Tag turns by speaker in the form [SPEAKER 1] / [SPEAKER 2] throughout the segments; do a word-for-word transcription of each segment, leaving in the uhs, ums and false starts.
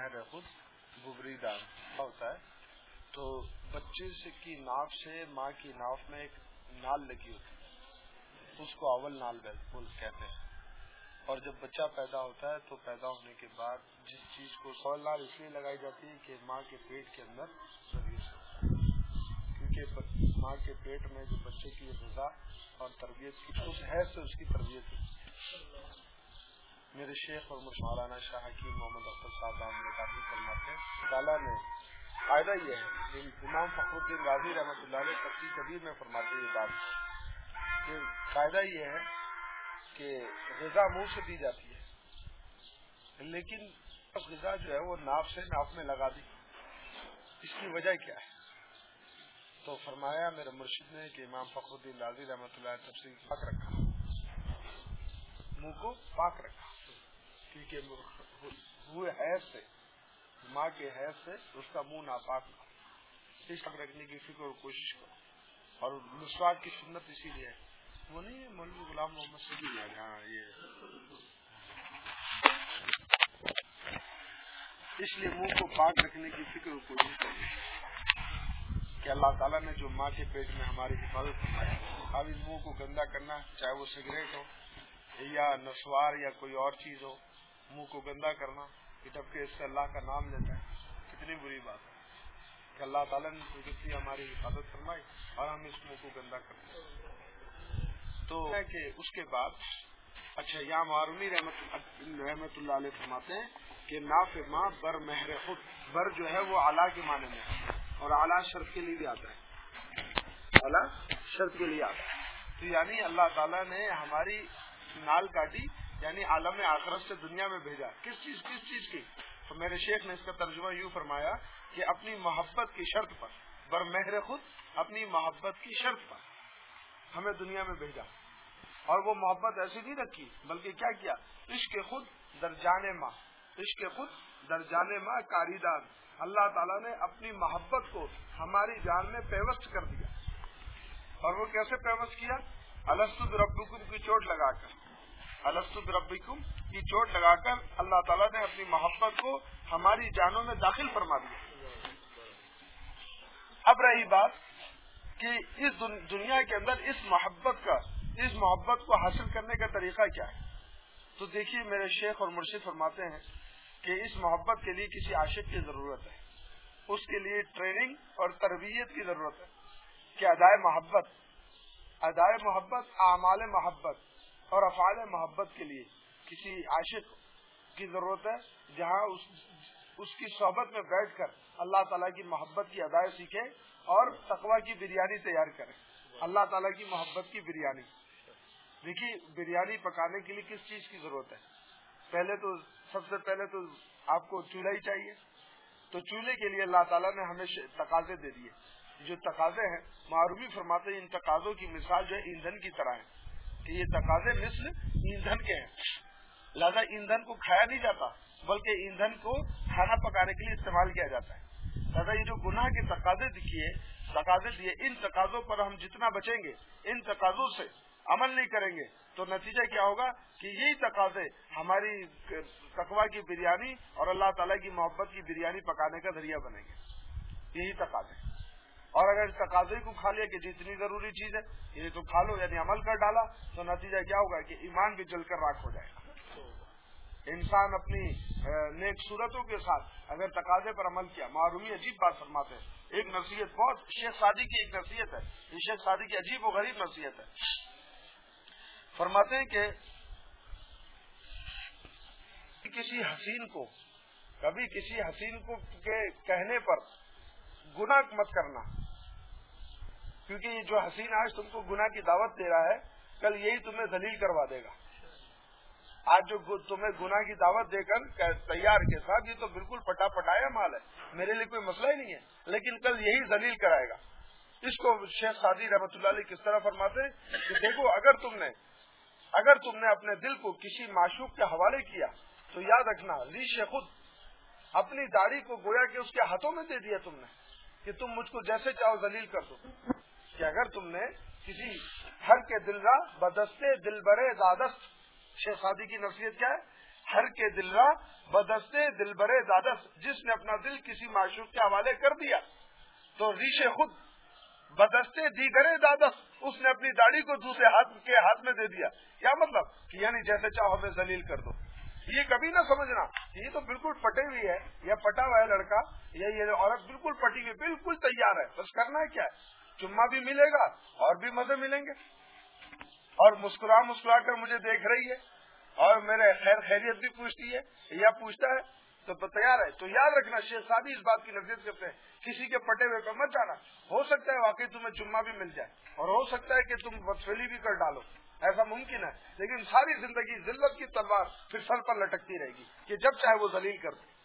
[SPEAKER 1] مہر خود ببریدان ہوتا ہے تو بچے سے کی ناف سے ماں کی ناف میں ایک نال لگی ہوتی ہے، اس کو اول نال بول کہتے ہیں. اور جب بچہ پیدا ہوتا ہے تو پیدا ہونے کے بعد جس چیز کو اول نال اس لیے لگائی جاتی ہے کہ ماں کے پیٹ کے اندر سروس ہوتا ہے، کیونکہ ماں کے پیٹ میں جو بچے کی غذا اور تربیت کی اس حیث سے اس کی تربیت ہوتی ہے. میرے شیخ اور مولانا شاہ حکیم محمد اختر صاحب نے کافی فرماتے ہیں تعالیٰ نے قاعدہ یہ ہے، امام فخر الدین رازی رحمۃ اللہ علیہ تفسیر کبیر میں فرماتے یہ بات کہ قاعدہ یہ ہے کہ غذا منہ سے دی جاتی ہے لیکن غذا جو ہے وہ ناف سے ناف میں لگا دی. اس کی وجہ کیا ہے؟ تو فرمایا میرے مرشد نے کہ امام فخر الدین رازی رحمۃ اللہ علیہ تفسیر پاک رکھا، منہ کو پاک رکھا، کیونکہ ہوئے حیض سے ماں کے حیض سے اس کا منہ ناپاک نہ، اس تک رکھنے کی فکر اور کوشش کرو. اور مسواک کی سنت اسی لیے ہے، وہ نہیں ہے مولوی غلام محمد صدیق ہے، ہاں یہ اس لیے منہ کو پاک رکھنے کی فکر اور کوشش کرو کہ اللہ تعالیٰ نے جو ماں کے پیٹ میں ہماری حفاظت فرمائی. اب اس منہ کو گندا کرنا، چاہے وہ سگریٹ ہو یا نسوار یا کوئی اور چیز ہو، منہ کو گندا کرنا جبکہ اس سے اللہ کا نام لیتا ہے، کتنی بری بات ہے کہ اللہ تعالیٰ نے قدرتی ہماری حفاظت فرمائی اور ہم اس منہ کو گندا کرتے ہیں. تو کہ اس کے بعد اچھا یا معرومی رحمت رحمت اللہ علیہ فرماتے ہیں کہ ناف ماں بر مہر خود، بر جو ہے وہ اعلیٰ کے معنی میں ہے اور اعلیٰ شرط کے لیے بھی آتا ہے، اعلیٰ شرط کے لیے آتا ہے. تو یعنی اللہ تعالیٰ نے ہماری نال کاٹی، یعنی عالم آخرت سے دنیا میں بھیجا. کس چیز کس چیز کی؟ تو میرے شیخ نے اس کا ترجمہ یوں فرمایا کہ اپنی محبت کی شرط پر، بر مہر خود اپنی محبت کی شرط پر ہمیں دنیا میں بھیجا. اور وہ محبت ایسی نہیں رکھی بلکہ کیا کیا؟ عشق خود در جان ماں، عشق خود در جان ماں کاریدان. اللہ تعالیٰ نے اپنی محبت کو ہماری جان میں پیوست کر دیا. اور وہ کیسے پیوست کیا؟ الستو بربکم کی چوٹ لگا کر، الستو بربکم کی چوٹ لگا کر اللہ تعالیٰ نے اپنی محبت کو ہماری جانوں میں داخل فرما دیا. اب رہی بات کہ اس دنیا کے اندر اس محبت کا اس محبت کو حاصل کرنے کا طریقہ کیا ہے؟ تو دیکھیے میرے شیخ اور مرشد فرماتے ہیں کہ اس محبت کے لیے کسی عاشق کی ضرورت ہے، اس کے لیے ٹریننگ اور تربیت کی ضرورت ہے کہ ادائے محبت ادائے محبت اعمال محبت اور افعال محبت کے لیے کسی عاشق کی ضرورت ہے جہاں اس اس کی صحبت میں بیٹھ کر اللہ تعالیٰ کی محبت کی ادائے سیکھے اور تقویٰ کی بریانی تیار کرے. اللہ تعالیٰ کی محبت کی بریانی. دیکھیے بریانی پکانے کے لیے کس چیز کی ضرورت ہے؟ پہلے تو سب سے پہلے تو آپ کو چولہا ہی چاہیے. تو چولہے کے لیے اللہ تعالیٰ نے ہمیں تقاضے دے دیے. جو تقاضے ہیں معرومی فرماتے ہیں ان تقاضوں کی مثال جو ہے ایندھن کی طرح ہے کہ یہ تقاضے مثل ایندھن کے ہیں. لہذا ایندھن کو کھایا نہیں جاتا بلکہ ایندھن کو کھانا پکانے کے لیے استعمال کیا جاتا ہے. لہذا یہ جو گناہ کے تقاضے دیے تقاضے دیے ان تقاضوں پر ہم جتنا بچیں گے، ان تقاضوں سے عمل نہیں کریں گے تو نتیجہ کیا ہوگا کہ یہی تقاضے ہماری تقویٰ کی بریانی اور اللہ تعالیٰ کی محبت کی بریانی پکانے کا ذریعہ بنیں گے. یہی تقاضے. اور اگر تقاضے کو کھا لیا کہ جتنی ضروری چیز ہے یہ تو کھا لو، یعنی عمل کر ڈالا، تو نتیجہ کیا ہوگا کہ ایمان بھی جل کر راکھ ہو جائے گا. انسان اپنی نیک صورتوں کے ساتھ اگر تقاضے پر عمل کیا. معرومی عجیب بات فرماتے ہیں، ایک نصیحت بہت شیخ سعدی کی ایک نصیحت ہے، یہ شیخ سعدی کی عجیب و غریب نصیحت ہے. فرماتے ہیں کہ کسی حسین کو کبھی کسی حسین کو کے کہنے پر گناہ مت کرنا، کیونکہ یہ جو حسین آج تم کو گناہ کی دعوت دے رہا ہے کل یہی تمہیں ذلیل کروا دے گا. آج جو تمہیں گناہ کی دعوت دے کر تیار کے ساتھ یہ تو بالکل پٹا پٹایا مال ہے، میرے لیے کوئی مسئلہ ہی نہیں ہے، لیکن کل یہی ذلیل کرائے گا. اس کو شیخ سعدی رحمۃ اللہ علیہ کس طرح فرماتے ہیں کہ دیکھو اگر تم نے اگر تم نے اپنے دل کو کسی معشوق کے حوالے کیا تو یاد رکھنا ریش خود اپنی داڑھی کو گویا کہ اس کے ہاتھوں میں دے دیا تم نے کہ تم مجھ کو جیسے چاہو ذلیل کر دو. کہ اگر تم نے کسی ہر کے دل را بدستے دل برے زادست، شیخ سعدی کی نصیحت کیا ہے ہر کے دل را بدستے دل برے دادس، جس نے اپنا دل کسی معشوق کے حوالے کر دیا تو ریشے خود بدستے دیگرے دادس، اس نے اپنی داڑھی کو دوسرے ہاتھ کے ہاتھ میں دے دیا. کیا مطلب کہ یعنی جیسے چاہو ہمیں ذلیل کر دو. یہ کبھی نہ سمجھنا یہ تو بالکل پٹے ہوئی ہے، یا پٹا ہوا ہے لڑکا یا یہ عورت بالکل پٹی ہوئی، بالکل تیار ہے. بس کرنا ہے کیا ہے، چما بھی ملے گا اور بھی مزے ملیں گے، اور مسکرا مسکرا کر مجھے دیکھ رہی ہے اور میرے خیر خیریت بھی پوچھتی ہے یا پوچھتا ہے تو تیار ہے. تو یاد رکھنا شیخ سعدی اس بات کی نصیحت کرتے ہیں، کسی کے پٹے ہوئے پر مت جانا. ہو سکتا ہے واقعی تمہیں چما بھی مل جائے اور ہو سکتا ہے کہ تم بدفعلی بھی کر ڈالو، ایسا ممکن ہے، لیکن ساری زندگی ذلت کی تلوار پھر سر پر لٹکتی رہے گی کہ جب چاہے وہ ذلیل کر دے.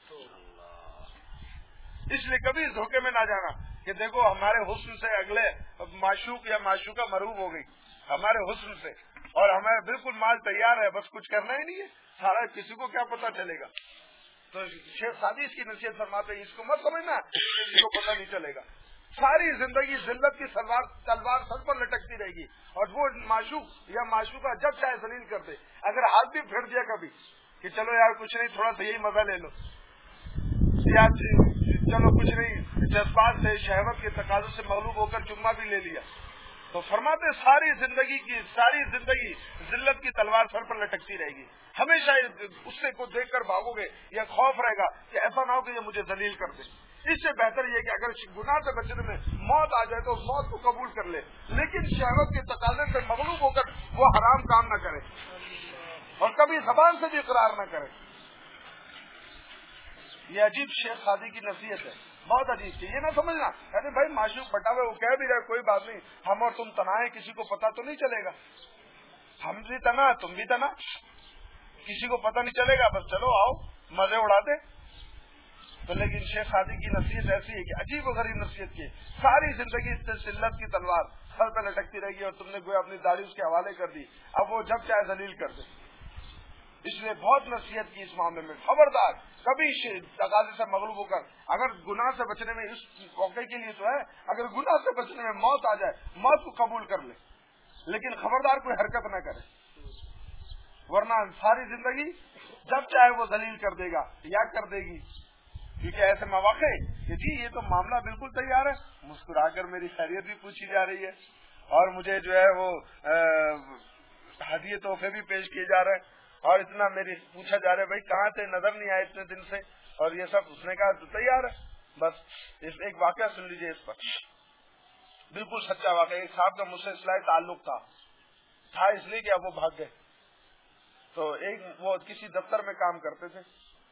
[SPEAKER 1] اس لیے کبھی اس دھوکے میں نہ جانا کہ دیکھو ہمارے حسن سے اگلے معشوق یا معشوقہ مرعوب ہو گئی ہمارے حسن سے، اور ہمیں بالکل مال تیار ہے، بس کچھ کرنا ہی نہیں ہے، سارا کسی کو کیا پتا چلے گا. تو شیخ سعدی اس کی نصیحت فرماتے ہیں، اس کو مت سمجھنا کسی کو پتا نہیں چلے گا. ساری زندگی ذلت کی سلوار تلوار سر پر لٹکتی رہے گی، اور وہ معشوق یا معشوقہ جب چاہے ذلیل کر دے. اگر ہاتھ بھی پھیر دیا کبھی کہ چلو یار کچھ نہیں، تھوڑا سا یہی مزہ لے لو، یا چلو کچھ نہیں، جذبات سے شہوت کے تقاضوں سے مغلوب ہو کر چما بھی لے لیا، تو فرماتے ساری زندگی کی ساری زندگی ذلت کی تلوار سر پر لٹکتی رہے گی. ہمیشہ اس سے کو دیکھ کر بھاگو گے، یا خوف رہے گا کہ ایسا نہ ہو کہ یہ مجھے ذلیل کر دے. اس سے بہتر یہ کہ اگر گناہ سے بچنے میں موت آ جائے تو اس موت کو قبول کر لے، لیکن شہوت کے تقاضے سے مغلوب ہو کر وہ حرام کام نہ کرے اور کبھی زبان سے بھی اقرار نہ کرے. یہ عجیب شیخ سعدی کی نصیحت ہے، بہت عجیب تھی. یہ نہ سمجھنا کہتے بھائی معشوق بٹا ہوئے وہ کہہ بھی رہے کوئی بات نہیں، ہم اور تم تنا ہے، کسی کو پتا تو نہیں چلے گا. ہم بھی تنا تم بھی تنا، کسی کو پتا نہیں چلے گا، بس چلو آؤ مزے اڑاتے. تو لیکن شیخ سعدی کی نصیحت ایسی ہے کہ عجیب و غریب نصیحت کی، ساری زندگی اس سے ذلت کی تلوار سر پہ لٹکتی رہے گی اور تم نے گویا اپنی داڑھی اس کے حوالے کر دی، اب وہ جب چاہے ذلیل کر دے. اس نے بہت نصیحت کی اس معاملے میں، خبردار کبھی تقاضے سے مغلوب ہو کر، اگر گناہ سے بچنے میں اس موقع کے لیے تو ہے، اگر گناہ سے بچنے میں موت آ جائے موت کو قبول کر لے، لیکن خبردار کوئی حرکت نہ کرے، ورنہ ساری زندگی جب چاہے وہ ذلیل کر دے گا یا کر دے گی. کیونکہ ایسے مواقع کہ جی یہ تو معاملہ بالکل تیار ہے، مسکرا کر میری خیریت بھی پوچھی جا رہی ہے اور مجھے جو ہے وہ ہدیے تحفے بھی پیش کیے جا رہے ہیں اور اتنا میری پوچھا جا رہا ہے بھائی کہاں تھے، نظر نہیں آئے اتنے دن سے، اور یہ سب اس نے کہا تو تیار ہے. بس اس ایک واقعہ سن لیجئے اس پر، بالکل سچا واقعہ. ایک صاحب کا مجھ سے اصلاحی تعلق تھا تھا اس لیے کہ اب وہ بھاگ گئے. تو ایک وہ کسی دفتر میں کام کرتے تھے،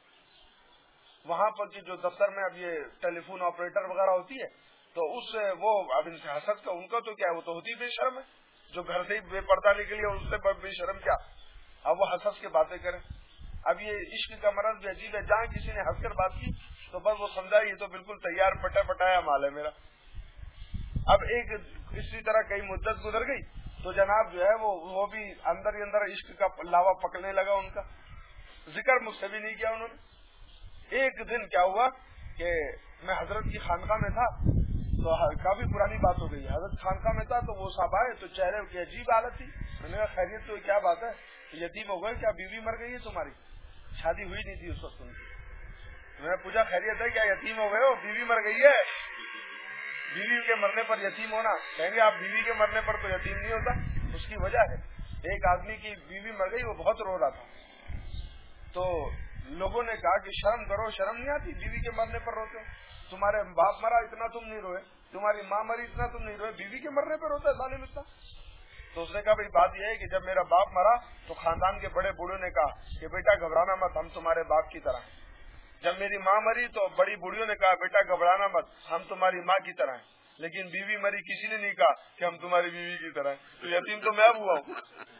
[SPEAKER 1] وہاں پر کی جو دفتر میں اب یہ ٹیلی فون آپریٹر وغیرہ ہوتی ہے، تو اس سے وہ اب ان سے حسد کا ان کا تو کیا ہے، وہ تو ہوتی بے شرم ہے، جو گھر سے ہی بے پردہ نکلی ہے اس سے بے شرم کیا. اب وہ حسد کی باتیں کریں. اب یہ عشق کا مرض بھی عجیب ہے، جہاں کسی نے ہنس کر بات کی تو بس وہ سمجھا یہ تو بالکل تیار پٹا پٹایا مال ہے میرا. اب ایک اسی طرح کئی مدت گزر گئی تو جناب جو ہے وہ وہ بھی اندر ہی اندر عشق کا لاوا پکڑنے لگا. ان کا ذکر مجھ سے بھی نہیں کیا انہوں نے. ایک دن کیا ہوا کہ میں حضرت کی خانقاہ میں تھا، تو کافی پرانی بات ہو گئی، حضرت خانقاہ میں تھا تو وہ صاحب آئے تو چہرے کی عجیب حالت تھی. میں نے کہا خیریت تو کیا بات ہے، یتیم ہو گئے کیا، بیوی مر گئی ہے تمہاری؟ شادی ہوئی نہیں تھی اس وقت ان کی. میں نے پوچھا خیریت ہے کیا، یتیم ہو گئے ہو، بیوی مر گئی ہے؟ بیوی کے مرنے پر یتیم ہونا، کہیں گے آپ بیوی کے مرنے پر تو یتیم نہیں ہوتا. اس کی وجہ ہے ایک آدمی کی بیوی مر گئی، وہ بہت رو رہا تھا، تو لوگوں نے کہا کہ شرم کرو، شرم نہیں آتی بیوی کے مرنے پر روتے ہو؟ تمہارے باپ مرا اتنا تم نہیں روئے، تمہاری ماں مری اتنا تم نہیں روئے، بیوی کے مرنے پر روتا ہے ظالم اتنا. تو اس نے کہا بھائی بات یہ ہے کہ جب میرا باپ مرا تو خاندان کے بڑے بوڑھوں نے کہا کہ بیٹا گھبرانا مت، ہم تمہارے باپ کی طرح ہیں. جب میری ماں مری تو بڑی بوڑھیوں نے کہا بیٹا گھبرانا مت، ہم تمہاری ماں کی طرح ہیں. لیکن بیوی مری کسی نے نہیں کہا کہ ہم تمہاری بیوی کی طرح ہیں. تو یتیم تو میں ہوا ہوں.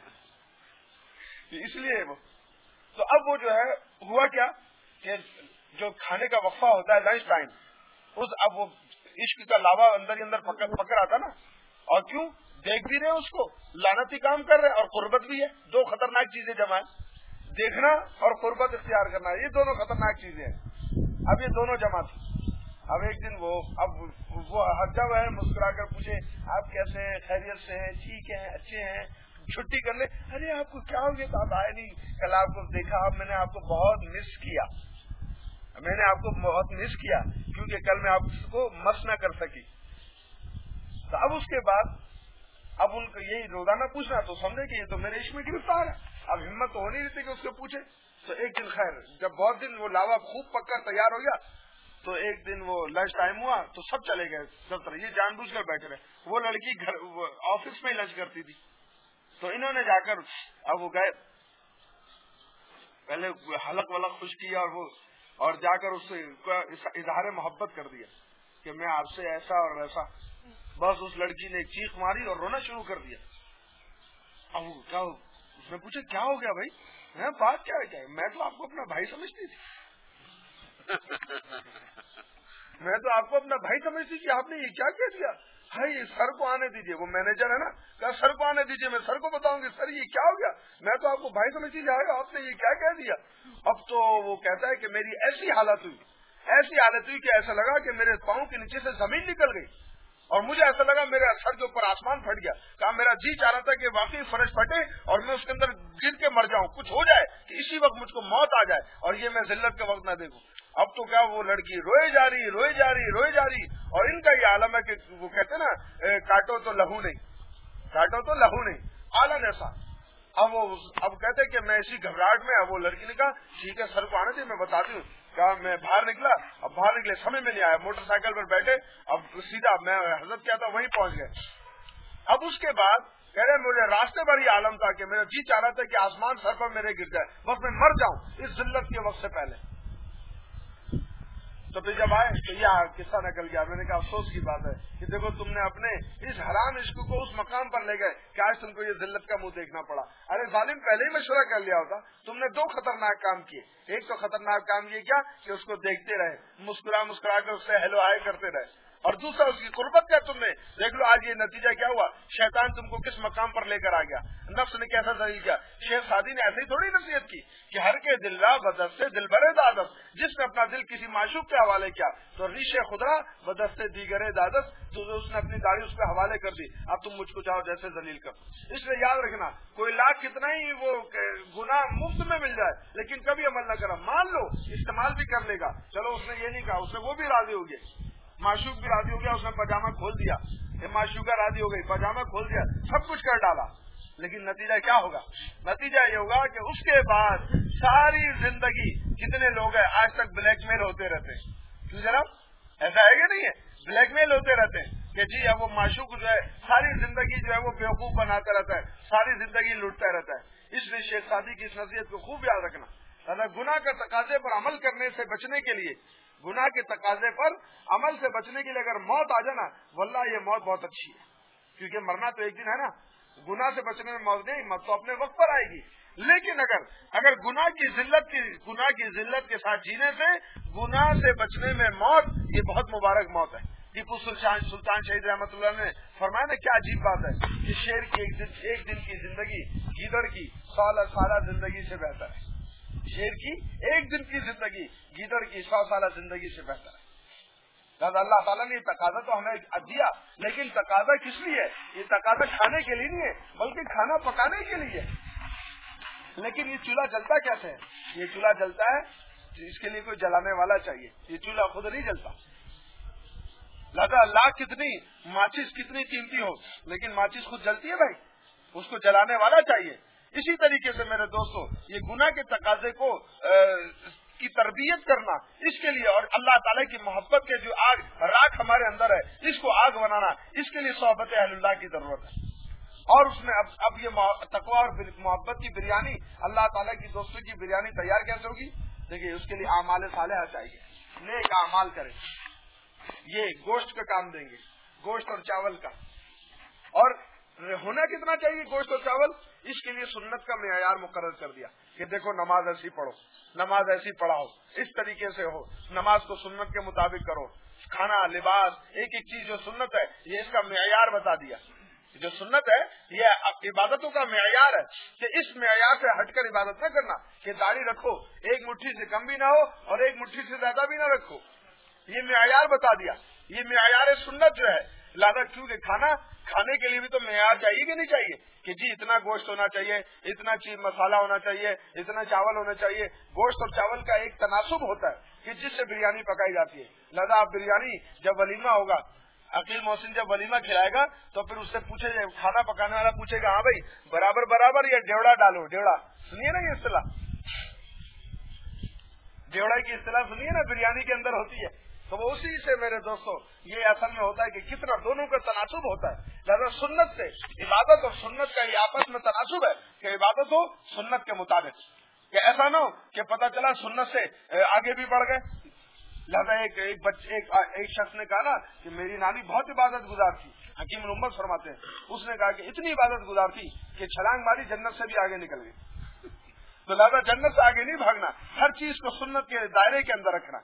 [SPEAKER 1] اس لیے وہ تو اب وہ جو ہے ہوا کیا کہ جو کھانے کا وقفہ ہوتا ہے لنچ ٹائم، اس اب وہ عشق کا لاوا اندر ہی اندر پکڑ پکڑ آتا نا. اور کیوں دیکھ بھی رہے اس کو، لعنتی کام کر رہے اور قربت بھی ہے. دو خطرناک چیزیں جمع ہیں، دیکھنا اور قربت اختیار کرنا، یہ دونوں خطرناک چیزیں ہیں. اب یہ دونوں جمع تھی. اب ایک دن وہ اب وہ جب ہے مسکرا کر پوچھے آپ کیسے ہیں، خیریت سے ہیں، ٹھیک ہیں، اچھے ہیں، چھٹی کرنے, ارے آپ کو کیا ہو گیا تو آپ آئے نہیں, کل آپ کو دیکھا, میں نے آپ کو بہت مس کیا, میں نے آپ کو بہت مس کیا کیونکہ کل میں آپ کو مس نہ کر سکی. تو اب اس کے بعد اب ان کو یہی روزانہ پوچھنا, تو سمجھے کہ یہ تو میرے عشق میں گرفتار ہے. اب ہمت تو ہو نہیں رہتی کہ اس کو پوچھے. تو ایک دن خیر جب بہت دن وہ لاوا خوب پک کر تیار ہو گیا, تو ایک دن وہ لنچ ٹائم ہوا تو سب چلے گئے دفتر, یہ جان بوجھ کر بیٹھے رہے. وہ لڑکی گھر آفس میں ہی لنچ کرتی تھی, تو انہوں نے جا کر اب وہ گئے, پہلے حلق ولق خوش کیا اور وہ اور جا کر اس سے اظہار محبت کر دیا کہ میں آپ سے ایسا اور ویسا. بس اس لڑکی نے چیخ ماری اور رونا شروع کر دیا. اب کیا اس نے پوچھا کیا ہو گیا بھائی, میں بات کیا ہے, کیا ہے؟ میں تو آپ کو اپنا بھائی سمجھتی تھی, میں تو آپ کو اپنا بھائی سمجھتی کہ آپ نے یہ کیا کہہ دیا. بھائی سر کو آنے دیجیے, وہ مینیجر ہے نا, کہا سر کو آنے دیجیے, میں سر کو بتاؤں گی سر یہ کیا ہو گیا, میں تو آپ کو بھائی سمجھتی جائے گا, آپ نے یہ کیا کہہ دیا. اب تو وہ کہتا ہے کہ میری ایسی حالت ہوئی ایسی حالت ہوئی کہ ایسا لگا کہ میرے پاؤں کے نیچے سے زمین نکل گئی, اور مجھے ایسا لگا میرے سر کے اوپر آسمان پھٹ گیا. کہا میرا جی چاہ رہا تھا کہ واقعی فرش پھٹے اور میں اس کے اندر گر کے مر جاؤں, کچھ ہو جائے کہ اسی وقت مجھ کو موت آ جائے اور یہ میں ذلت کا وقت نہ دیکھوں. اب تو کیا وہ لڑکی روئے جا رہی روئے جا رہی روئے جا رہی اور ان کا یہ عالم ہے کہ وہ کہتے نا کاٹو تو لہو نہیں, کاٹو تو لہو نہیں, عالم ایسا. اب وہ اب کہتے کہ میں اسی گھبراہٹ میں, اب وہ لڑکی نے کہا ٹھیک ہے سر کو آنے دے میں بتاتی ہوں. کہا میں باہر نکلا, اب باہر نکلے سمجھ میں نہیں آیا, موٹر سائیکل پر بیٹھے, اب سیدھا میں حضرت کیا تھا وہیں پہنچ گئے. اب اس کے بعد کہہ رہے مجھے راستے پر ہی عالم تھا کہ میرا جی چاہ رہا تھا کہ آسمان سر پر میرے گر جائے, بس میں مر جاؤں اس ذلت کے وقت سے پہلے. تو پھر جب آئے تو یہ قصہ نکل گیا. میں نے کہا افسوس کی بات ہے کہ دیکھو تم نے اپنے اس حرام عشق کو اس مقام پر لے گئے کہ آج تم کو یہ ذلت کا منہ دیکھنا پڑا. ارے ظالم پہلے ہی مشورہ کر لیا ہوتا. تم نے دو خطرناک کام کیے. ایک تو خطرناک کام یہ کیا کہ اس کو دیکھتے رہے, مسکرا مسکرا کر اس سے ہیلو ہائی کرتے رہے, اور دوسرا اس کی قربت کیا تم نے دیکھ لو آج یہ نتیجہ کیا ہوا, شیطان تم کو کس مقام پر لے کر آ گیا, نفس نے کیسا ذلیل کیا. شیخ سعدی نے ایسے ہی تھوڑی نصیحت کی کہ ہر کے دل را بدستے دل برے دادس, جس نے اپنا دل کسی معشوق کے حوالے کیا تو ریش خدا بدستے دیگرے دادس, تو اس نے اپنی داڑھی اس پہ حوالے کر دی, اب تم مجھ کو چاہو جیسے ذلیل کر. اس لیے یاد رکھنا کوئی لاکھ کتنا ہی وہ گناہ مفت میں مل جائے لیکن کبھی عمل نہ کرا, مان لو استعمال بھی کر لے گا, چلو اس نے یہ نہیں کہا, اس نے وہ بھی راضی ہو گئے, معشوق بھی راضی ہو گیا, اس نے پاجامہ کھول دیا, معشوقہ راضی ہو گئی, پاجامہ کھول دیا, سب کچھ کر ڈالا, لیکن نتیجہ کیا ہوگا؟ نتیجہ یہ ہوگا کہ اس کے بعد ساری زندگی کتنے لوگ ہیں آج تک بلیک میل ہوتے رہتے ہیں. کیوں جناب ایسا ہے کہ نہیں ہے؟ بلیک میل ہوتے رہتے ہیں کہ جی اب وہ معشوق جو ہے ساری زندگی جو ہے وہ بیوقوف بناتا رہتا ہے, ساری زندگی لوٹتا رہتا ہے. اس لیے شیخ سعدی کی اس نصیحت کو خوب یاد رکھنا. گناہ کے تقاضے پر عمل کرنے سے بچنے کے لیے, گناہ کے تقاضے پر عمل سے بچنے کے لیے اگر موت آ جائے نا, واللہ یہ موت بہت اچھی ہے, کیونکہ مرنا تو ایک دن ہے نا. گناہ سے بچنے میں موت نہیں, موت تو اپنے وقت پر آئے گی. لیکن اگر اگر گناہ کی ذلت کی گناہ کی ذلت کے ساتھ جینے سے گناہ سے بچنے میں موت, یہ بہت مبارک موت ہے. ٹیپو سلطان سلطان شہید رحمۃ اللہ نے فرمایا نا کیا عجیب بات ہے کہ شیر کی ایک دن ایک دن کی زندگی گیدڑ کی سالہ سالہ زندگی سے بہتر ہے. شیر کی ایک دن کی زندگی گیدڑ کی سو سالہ زندگی سے بہتر ہے. اللہ تعالیٰ نے یہ تقاضا تو ہمیں دیا, لیکن تقاضا کس لیے ہے؟ یہ تقاضا کھانے کے لیے نہیں ہے بلکہ کھانا پکانے کے لیے. لیکن یہ چولہا جلتا کیسے ہے؟ یہ چولہا جلتا ہے اس کے لیے کوئی جلانے والا چاہیے, یہ چولہا خود نہیں جلتا. لہذا اللہ کتنی ماچس کتنی قیمتی ہو لیکن ماچس خود جلتی ہے بھائی, اس کو جلانے والا چاہیے. اسی طریقے سے میرے دوستو یہ گناہ کے تقاضے کو کی تربیت کرنا اس کے لیے, اور اللہ تعالیٰ کی محبت کے جو آگ راکھ ہمارے اندر ہے اس کو آگ بنانا, اس کے لیے صحبت اہل اللہ کی ضرورت ہے. اور اس میں اب اب یہ تقویٰ اور محبت کی بریانی, اللہ تعالیٰ کی دوستی کی بریانی تیار کیسے ہوگی؟ دیکھیے اس کے لیے اعمال صالحہ چاہیے, نیک اعمال کریں. یہ گوشت کا کام دیں گے, گوشت اور چاول کا. اور ہونا کتنا چاہیے گوشت اور چاول؟ اس کے لیے سنت کا معیار مقرر کر دیا کہ دیکھو نماز ایسی پڑھو, نماز ایسی پڑھاؤ, اس طریقے سے ہو, نماز کو سنت کے مطابق کرو, کھانا لباس ایک ایک چیز جو سنت ہے یہ اس کا معیار بتا دیا. جو سنت ہے یہ عبادتوں کا معیار ہے کہ اس معیار سے ہٹ کر عبادت نہ کرنا کہ داڑھی رکھو ایک مٹھی سے کم بھی نہ ہو اور ایک مٹھی سے زیادہ بھی نہ رکھو. یہ معیار بتا دیا, یہ معیار سنت جو ہے. لہذا کیونکہ کھانا کھانے کے لیے بھی تو معیار چاہیے کہ نہیں چاہیے کہ جی اتنا گوشت ہونا چاہیے, اتنا چیز مسالہ ہونا چاہیے, اتنا چاول ہونا چاہیے. گوشت اور چاول کا ایک تناسب ہوتا ہے کہ جس سے بریانی پکائی جاتی ہے. لہذا آپ بریانی جب ولیمہ ہوگا, عقیل محسن جب ولیمہ کھلائے گا تو پھر اس سے پوچھے جائے, کھانا پکانے والا پوچھے گا ہاں بھائی برابر برابر یا ڈیوڑا ڈالو. ڈیوڑا سنیے نا, یہ اصطلاح ڈیوڑا کی اصطلاح سنیے نا, بریانی کے اندر ہوتی ہے. تو وہ اسی سے میرے دوستوں یہ اصل میں ہوتا ہے کہ کتنا دونوں کا تناسب ہوتا ہے. لہذا سنت سے عبادت اور سنت کا یہ آپس میں تناسب ہے کہ عبادت ہو سنت کے مطابق, کہ ایسا نہ ہو کہ پتہ چلا سنت سے آگے بھی بڑھ گئے. لہذا ایک ایک بچے ایک, ایک شخص نے کہا نا کہ میری نانی بہت عبادت گزار تھی. حکیم الامت فرماتے ہیں اس نے کہا کہ اتنی عبادت گزار تھی کہ چھلانگ ماری جنت سے بھی آگے نکل گئی. تو لہذا جنت سے آگے نہیں بھاگنا, ہر چیز کو سنت کے دائرے کے اندر رکھنا.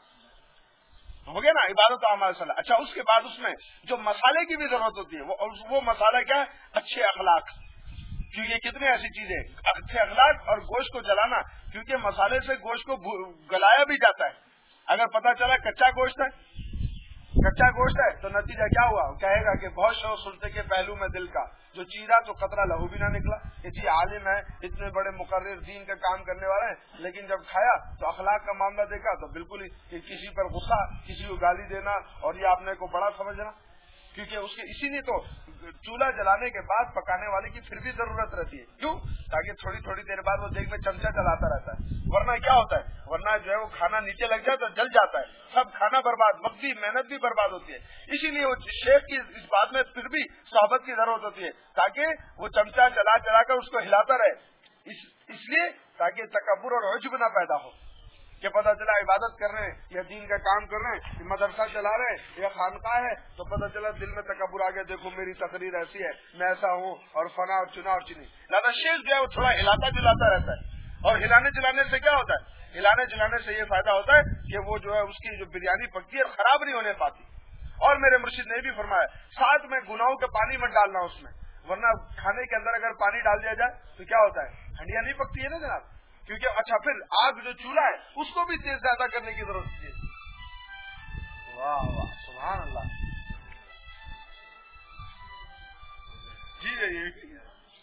[SPEAKER 1] ہو گیا نا عبادت و اعمال صلاح. اچھا اس کے بعد اس میں جو مسالے کی بھی ضرورت ہوتی ہے, وہ وہ مسالہ کیا ہے؟ اچھے اخلاق. کیونکہ کتنے ایسی چیزیں اچھے اخلاق اور گوشت کو جلانا, کیونکہ مسالے سے گوشت کو گلایا بھی جاتا ہے. اگر پتا چلا کچا گوشت ہے کچا گوشت ہے تو نتیجہ کیا ہوا؟ کہے گا کہ بہت شوق سنتے کے پہلو میں دل کا جو چیرا تو قطرہ لہو بھی نہ نکلا. کہ جی عالم ہے, اتنے بڑے مقرر دین کا کام کرنے والے ہیں, لیکن جب کھایا تو اخلاق کا معاملہ دیکھا تو بالکل ہی کسی پر غصہ, کسی کو گالی دینا اور یہ اپنے کو بڑا سمجھنا. کیونکہ اس کے اسی لیے تو چولہا جلانے کے بعد پکانے والے کی پھر بھی ضرورت رہتی ہے. کیوں؟ تاکہ تھوڑی تھوڑی دیر بعد وہ دیکھ میں چمچہ چلاتا رہتا ہے. ورنہ کیا ہوتا ہے, ورنہ جو ہے وہ کھانا نیچے لگ جائے تو جل جاتا ہے, سب کھانا برباد, وقت بھی محنت بھی برباد ہوتی ہے. اسی لیے وہ شیخ کی اس بات میں پھر بھی صحبت کی ضرورت ہوتی ہے تاکہ وہ چمچہ چلا چلا کر اس کو ہلاتا رہے. اس, اس لیے تاکہ تکبر اور عجب نہ پیدا ہو کہ پتہ چلا عبادت کر رہے ہیں یا دین کا کام کر رہے ہیں, مدرسہ چلا رہے ہیں یا خانقاہ ہے, تو پتہ چلا دل میں تکبر آ گیا, دیکھو میری تقریر ایسی ہے, میں ایسا ہوں اور فنا اور چنا اور چنی. لہٰذا شیخ جو ہے وہ تھوڑا ہلاتا جلاتا رہتا ہے. اور ہلانے جلانے سے کیا ہوتا ہے؟ ہلانے جلانے سے یہ فائدہ ہوتا ہے کہ وہ جو ہے اس کی جو بریانی پکتی ہے خراب نہیں ہونے پاتی. اور میرے مرشد نے بھی فرمایا ساتھ میں گناہوں کے پانی مت ڈالنا اس میں, ورنہ کھانے کے اندر اگر پانی ڈال دیا جائے تو کیا ہوتا ہے؟ ہنڈیاں نہیں پکتی ہے نا جناب. کیونکہ اچھا پھر آگ جو چولہا ہے اس کو بھی تیز زیادہ کرنے کی ضرورت ہے. واہ واہ سبحان اللہ. جی جی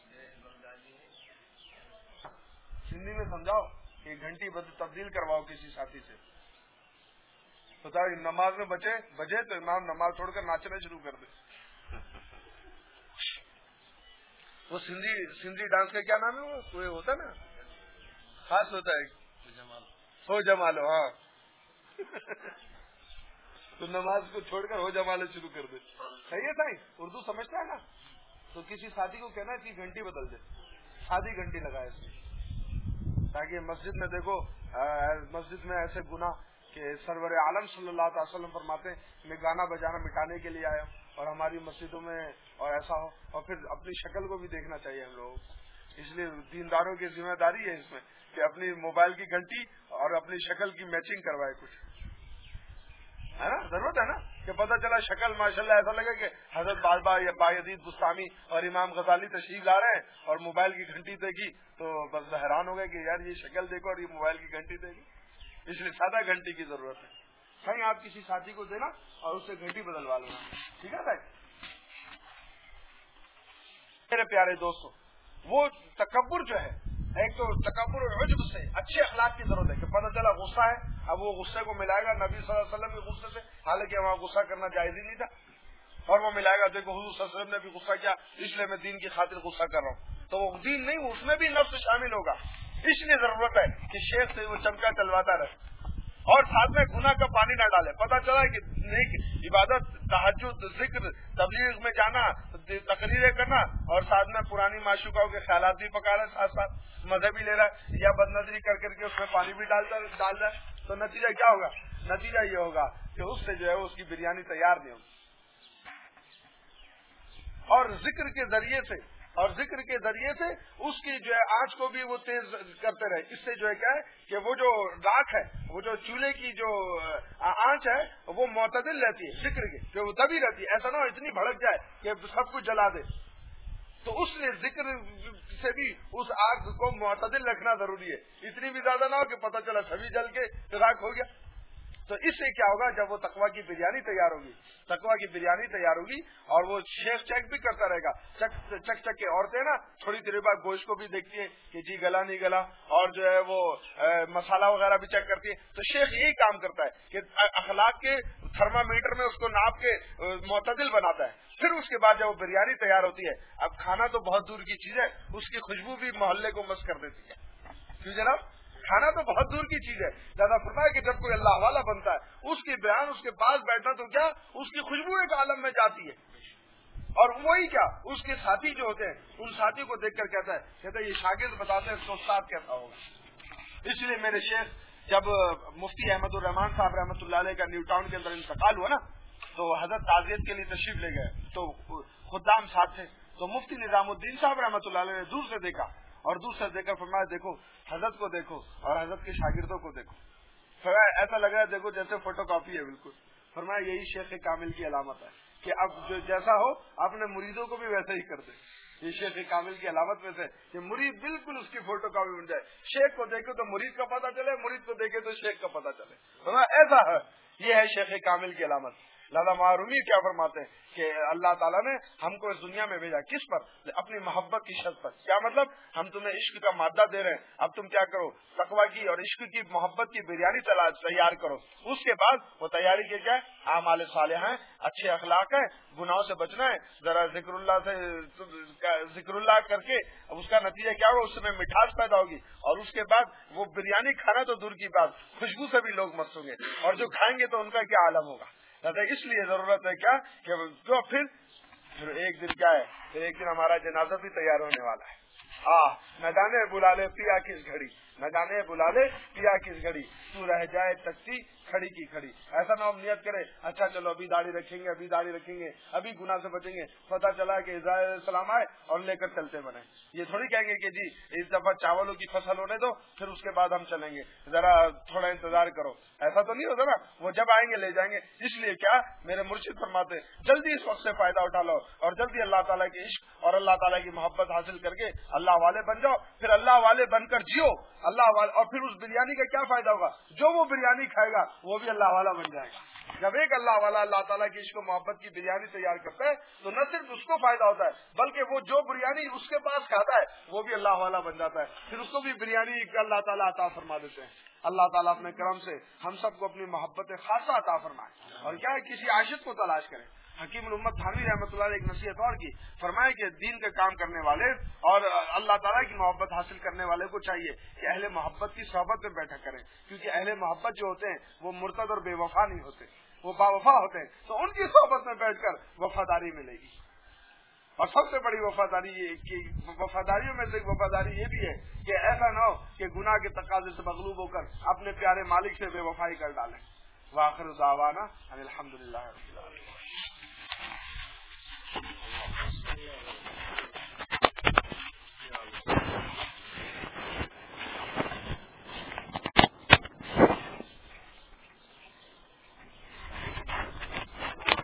[SPEAKER 1] ہندی میں سمجھاؤ, ایک گھنٹی تبدیل کرواؤ کسی ساتھی سے, بتاؤ نماز میں بچے بجے تو امام نماز چھوڑ کر ناچنا شروع کر دے. وہ سندھی سندھی ڈانس کا کیا نام ہے, وہ کوئی ہوتا نا خاص ہوتا ہے, ہو جمالو. ہاں تو نماز کو چھوڑ کر ہو جمالو شروع کر دے. صحیح ہے صحیح, اردو سمجھتا ہے نا. تو کسی ساتھی کو کہنا کہ گھنٹی بدل دے, آدھی گھنٹی لگائے اس میں, تاکہ مسجد میں دیکھو مسجد میں ایسے گناہ کہ سرور عالم صلی اللہ تعالی وسلم فرماتے ہیں میں گانا بجانا مٹانے کے لیے آیا ہوں اور ہماری مسجدوں میں اور ایسا ہو, اور پھر اپنی شکل کو بھی دیکھنا چاہیے ہم لوگوں. اس لیے دینداروں کی ذمہ داری ہے اس میں کہ اپنی موبائل کی گھنٹی اور اپنی شکل کی میچنگ کروائے کچھ, ہے نا, ضرورت ہے نا. کہ پتہ چلا شکل ماشاءاللہ ایسا لگے کہ حضرت بابا یا بایزید بستانی اور امام غزالی تشریف لا رہے ہیں اور موبائل کی گھنٹی دیکھی تو بس حیران ہو گئے کہ یار یہ شکل دیکھو اور یہ موبائل کی گھنٹی دیکھی. اس لیے سادہ گھنٹی کی ضرورت ہے. کہیں آپ کسی ساتھی کو دینا اور اس سے گھنٹی بدلوا لینا, ٹھیک ہے بھائی. میرے پیارے دوستوں, وہ تکبر جو ہے, ایک تو تکبر اور عجب سے اچھے اخلاق کی ضرورت ہے کہ پتہ چلا غصہ ہے, اب وہ غصے کو ملائے گا نبی صلی اللہ علیہ وسلم کے غصے سے, حالانکہ وہاں غصہ کرنا جائز ہی نہیں تھا, اور وہ ملائے گا دیکھو حضور صلی اللہ علیہ وسلم نے بھی غصہ کیا اس لیے میں دین کی خاطر غصہ کر رہا ہوں. تو وہ دین نہیں, اس میں بھی نفس شامل ہوگا. اس لیے ضرورت ہے کہ شیخ سے وہ چمکا چلواتا رہے اور ساتھ میں گناہ کا پانی نہ ڈالے. پتہ چلا کہ نیک عبادت, تہجد, ذکر, تبلیغ میں جانا, تقریریں کرنا اور ساتھ میں پرانی معشوقاؤں کے خیالات بھی پکا رہا ہے, ساتھ ساتھ مزے بھی لے رہا ہے, یا بد نظری کر کر کے اس میں پانی بھی ڈال ڈال رہا ہے, تو نتیجہ کیا ہوگا؟ نتیجہ یہ ہوگا کہ اس سے جو ہے اس کی بریانی تیار نہیں ہوگی. اور ذکر کے ذریعے سے اور ذکر کے ذریعے سے اس کی جو ہے آنچ کو بھی وہ تیز کرتے رہے. اس سے جو ہے کیا ہے کہ وہ جو راکھ ہے, وہ جو چولہے کی جو آنچ ہے وہ معتدل رہتی ہے ذکر کی, کہ وہ دبی رہتی ہے, ایسا نہ ہو اتنی بھڑک جائے کہ سب کچھ جلا دے. تو اس لیے ذکر سے بھی اس آگ کو معتدل رکھنا ضروری ہے, اتنی بھی زیادہ نہ ہو کہ پتہ چلا سبھی جل کے راکھ ہو گیا. تو اس سے کیا ہوگا، جب وہ تقویٰ کی بریانی تیار ہوگی، تقویٰ کی بریانی تیار ہوگی اور وہ شیخ چیک بھی کرتا رہے گا، چک چک چک کے عورتیں نا تھوڑی دیر بعد گوشت کو بھی دیکھتی ہیں کہ جی گلا نہیں گلا، اور جو ہے وہ مسالہ وغیرہ بھی چیک کرتی ہے. تو شیخ یہی کام کرتا ہے کہ اخلاق کے تھرمامیٹر میں اس کو ناپ کے معتدل بناتا ہے. پھر اس کے بعد جب وہ بریانی تیار ہوتی ہے، اب کھانا تو بہت دور کی چیز ہے، اس کی خوشبو بھی محلے کو مست کر دیتی ہے. کیوں جناب؟ کھانا تو بہت دور کی چیز ہے. زیادہ فرمایا کہ جب کوئی اللہ والا بنتا ہے، اس کے بیان اس کے پاس بیٹھنا تو کیا، اس کی خوشبو ایک عالم میں جاتی ہے. اور وہی کیا، اس کے ساتھی جو ہوتے ہیں ان ساتھی کو دیکھ کر کہتا ہے کہتا ہے یہ شاگرد بتاتے ہیں اس کو استاد کیسا ہوگا. اس لیے میرے شیخ جب مفتی احمد الرحمان صاحب رحمۃ اللہ علیہ کا نیو ٹاؤن کے اندر انتقال ہوا نا، تو حضرت تعزیت کے لیے تشریف لے گئے، تو خدام ساتھ تھے. تو مفتی نظام الدین صاحب رحمۃ اللہ علیہ نے دور سے دیکھا اور دور سے دیکھ کر فرمایا دیکھو حضرت کو دیکھو اور حضرت کے شاگردوں کو دیکھو. فرمایا ایسا لگ رہا ہے دیکھو جیسے فوٹو کاپی ہے بالکل. فرمایا یہی شیخ کامل کی علامت ہے کہ اب جو جیسا ہو اپنے مریدوں کو بھی ویسے ہی کر دے. یہ شیخ کامل کی علامت میں سے کہ مرید بالکل اس کی فوٹو کاپی بن جائے. شیخ کو دیکھے تو مرید کا پتہ چلے، مرید کو دیکھے تو شیخ کا پتہ چلے. فرمایا ایسا ہے، یہ ہے شیخ کامل کی علامت. لہذا معرومی کیا فرماتے ہیں کہ اللہ تعالیٰ نے ہم کو اس دنیا میں بھیجا کس پر؟ اپنی محبت کی شرط پر. کیا مطلب؟ ہم تمہیں عشق کا مادہ دے رہے ہیں، اب تم کیا کرو، تقویٰ کی اور عشق کی محبت کی بریانی تیار کرو. اس کے بعد وہ تیاری کے کیا ہے؟ اعمال صالحہ ہیں، اچھے اخلاق ہیں، گناہوں سے بچنا ہے، ذرا ذکر اللہ سے ذکر اللہ کر کے اب اس کا نتیجہ کیا ہوگا، اس میں مٹھاس پیدا ہوگی. اور اس کے بعد وہ بریانی کھانا تو دور کی بات، خوشبو سے بھی لوگ مست ہوں گے، اور جو کھائیں گے تو ان کا کیا عالم ہوگا. اس لیے ضرورت ہے کیا کہ جو پھر پھر ایک دن کیا ہے، پھر ایک دن ہمارا جنازہ بھی تیار ہونے والا ہے. آ نہ جانے بلا لے پیا کس گھڑی، نہ جانے بلا لے پیا کس گھڑی، تو رہ جائے تکتی کھڑی کی کھڑی. ایسا نہ ہم نیت کرے اچھا چلو ابھی داڑھی رکھیں گے، ابھی داڑھی رکھیں گے، ابھی گناہ سے بچیں گے. پتا چلا کہ اسرائیل علیہ السلام آئے اور لے کر چلتے بنے. یہ تھوڑی کہیں گے کہ جی اس دفعہ چاولوں کی فصل ہونے دو پھر اس کے بعد ہم چلیں گے، ذرا تھوڑا انتظار کرو. ایسا تو نہیں ہوتا نا، وہ جب آئیں گے لے جائیں گے. اس لیے کیا میرے مرشد فرماتے جلدی اس وقت سے فائدہ اٹھا لو اور جلدی اللہ تعالیٰ کی عشق اور اللہ تعالیٰ کی محبت حاصل کر کے اللہ والے بن جاؤ. پھر اللہ والے بن کر جیو اللہ والے، اور پھر اس بریانی کا کیا فائدہ ہوگا، جو وہ بریانی کھائے گا وہ بھی اللہ والا بن جائے گا. جب ایک اللہ والا اللہ تعالیٰ کی عشق و محبت کی بریانی تیار کرتا ہے تو نہ صرف اس کو فائدہ ہوتا ہے بلکہ وہ جو بریانی اس کے پاس کھاتا ہے وہ بھی اللہ والا بن جاتا ہے. پھر اس کو بھی بریانی اللہ تعالیٰ عطا فرما دیتے ہیں. اللہ تعالیٰ اپنے کرم سے ہم سب کو اپنی محبت خاصہ عطا فرمائے. اور کیا ہے، کسی عاشق کو تلاش کریں. حکیم الامت تھانوی رحمۃ اللہ علیہ ایک نصیحت اور کی، فرمائے کہ دین کا کام کرنے والے اور اللہ تعالیٰ کی محبت حاصل کرنے والے کو چاہیے کہ اہل محبت کی صحبت میں بیٹھا کریں، کیونکہ اہل محبت جو ہوتے ہیں وہ مرتد اور بے وفا نہیں ہوتے، وہ با وفا ہوتے ہیں. تو ان کی صحبت میں بیٹھ کر وفاداری ملے گی. اور سب سے بڑی وفاداری یہ کہ وفاداریوں میں سے ایک وفاداری یہ بھی ہے کہ ایسا نہ ہو کہ گناہ کے تقاضے سے مغلوب ہو کر اپنے پیارے مالک سے بے وفائی کر ڈالیں. وآخر دعوانا الحمدللہ رب العالمین.